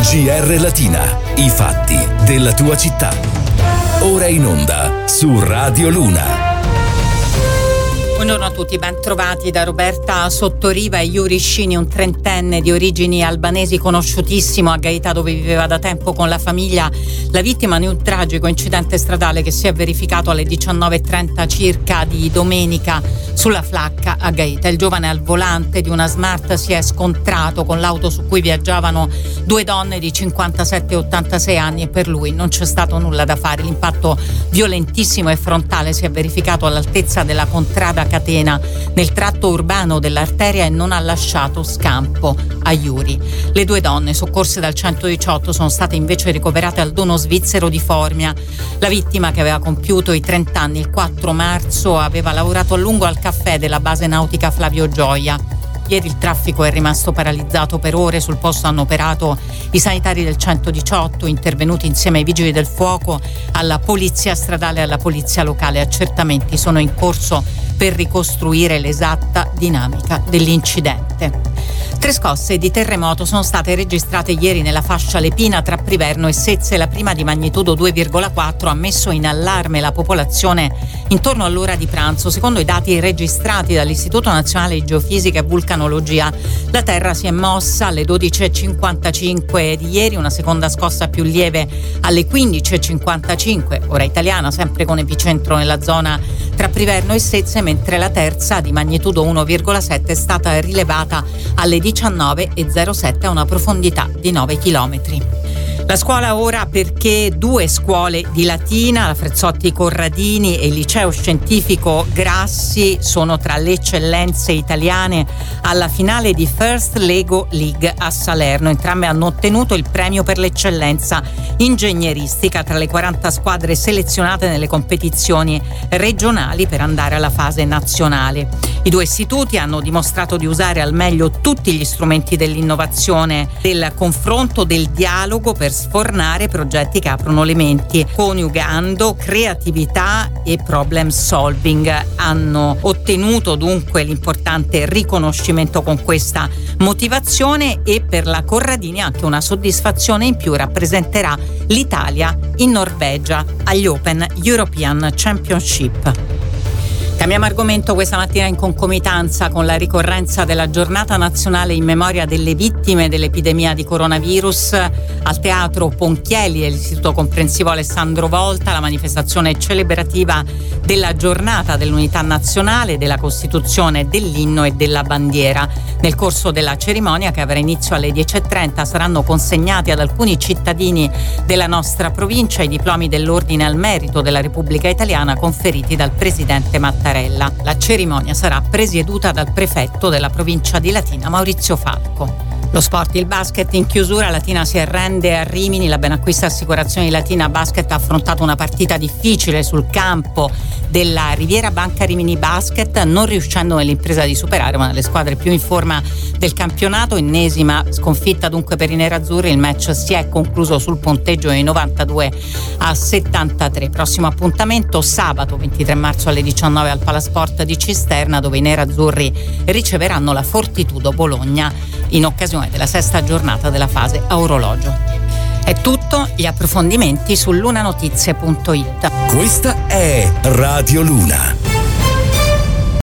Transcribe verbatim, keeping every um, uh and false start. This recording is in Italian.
G R Latina, i fatti della tua città. Ora in onda su Radio Luna. Buongiorno a tutti, ben trovati da Roberta Sottoriva e Yuri Scini, un trentenne di origini albanesi conosciutissimo a Gaeta, dove viveva da tempo con la famiglia, la vittima di un tragico incidente stradale che si è verificato alle diciannove e trenta circa di domenica sulla Flacca a Gaeta. Il giovane al volante di una Smart si è scontrato con l'auto su cui viaggiavano due donne di cinquantasette e ottantasei anni e per lui non c'è stato nulla da fare. L'impatto violentissimo e frontale si è verificato all'altezza della contrada Catena nel tratto urbano dell'arteria e non ha lasciato scampo a Yuri. Le due donne soccorse dal centodiciotto sono state invece ricoverate al dono svizzero di Formia. La vittima, che aveva compiuto i trenta anni il quattro marzo, aveva lavorato a lungo al caffè della base nautica Flavio Gioia. Ieri il traffico è rimasto paralizzato per ore, sul posto hanno operato i sanitari del centodiciotto, intervenuti insieme ai vigili del fuoco, alla polizia stradale e alla polizia locale. Accertamenti sono in corso per ricostruire l'esatta dinamica dell'incidente. Tre scosse di terremoto sono state registrate ieri nella fascia alpina tra Priverno e Sezze. La prima, di magnitudo due virgola quattro, ha messo in allarme la popolazione intorno all'ora di pranzo. Secondo i dati registrati dall'Istituto Nazionale di Geofisica e Vulcanologia, la Terra si è mossa alle dodici e cinquantacinque di ieri, una seconda scossa più lieve alle quindici e cinquantacinque, ora italiana, sempre con epicentro nella zona tra Priverno e Sezze, mentre la terza, di magnitudo uno virgola sette, è stata rilevata alle diciannove e zero sette a una profondità di nove chilometri. La scuola ora, perché due scuole di Latina, la Frezzotti Corradini e il liceo scientifico Grassi, sono tra le eccellenze italiane alla finale di First Lego League a Salerno. Entrambe hanno ottenuto il premio per l'eccellenza ingegneristica tra le quaranta squadre selezionate nelle competizioni regionali per andare alla fase nazionale. I due istituti hanno dimostrato di usare al meglio tutti gli strumenti dell'innovazione, del confronto, del dialogo per sfornare progetti che aprono le menti, coniugando creatività e problem solving. Hanno ottenuto dunque l'importante riconoscimento con questa motivazione e per la Corradini anche una soddisfazione in più: rappresenterà l'Italia in Norvegia agli Open European Championship. Cambiamo argomento questa mattina in concomitanza con la ricorrenza della giornata nazionale in memoria delle vittime dell'epidemia di coronavirus. Al Teatro Ponchielli dell'Istituto Comprensivo Alessandro Volta la manifestazione celebrativa della giornata dell'unità nazionale, della Costituzione, dell'inno e della bandiera. Nel corso della cerimonia, che avrà inizio alle dieci e trenta, saranno consegnati ad alcuni cittadini della nostra provincia i diplomi dell'Ordine al Merito della Repubblica Italiana conferiti dal presidente Mattarella. La cerimonia sarà presieduta dal prefetto della provincia di Latina, Maurizio Falco. Lo sport, il basket in chiusura, Latina si arrende a Rimini. La Benacquista Assicurazioni Latina Basket ha affrontato una partita difficile sul campo della Riviera Banca Rimini Basket, non riuscendo nell'impresa di superare una delle squadre più in forma del campionato. Ennesima sconfitta dunque per i nerazzurri. Il match si è concluso sul punteggio di novantadue a settantatré. Prossimo appuntamento sabato ventitré marzo alle diciannove al Palasport di Cisterna, dove i nerazzurri riceveranno la Fortitudo Bologna in occasione della sesta giornata della fase a orologio. È tutto, gli approfondimenti su lunanotizie punto it. Questa è Radio Luna.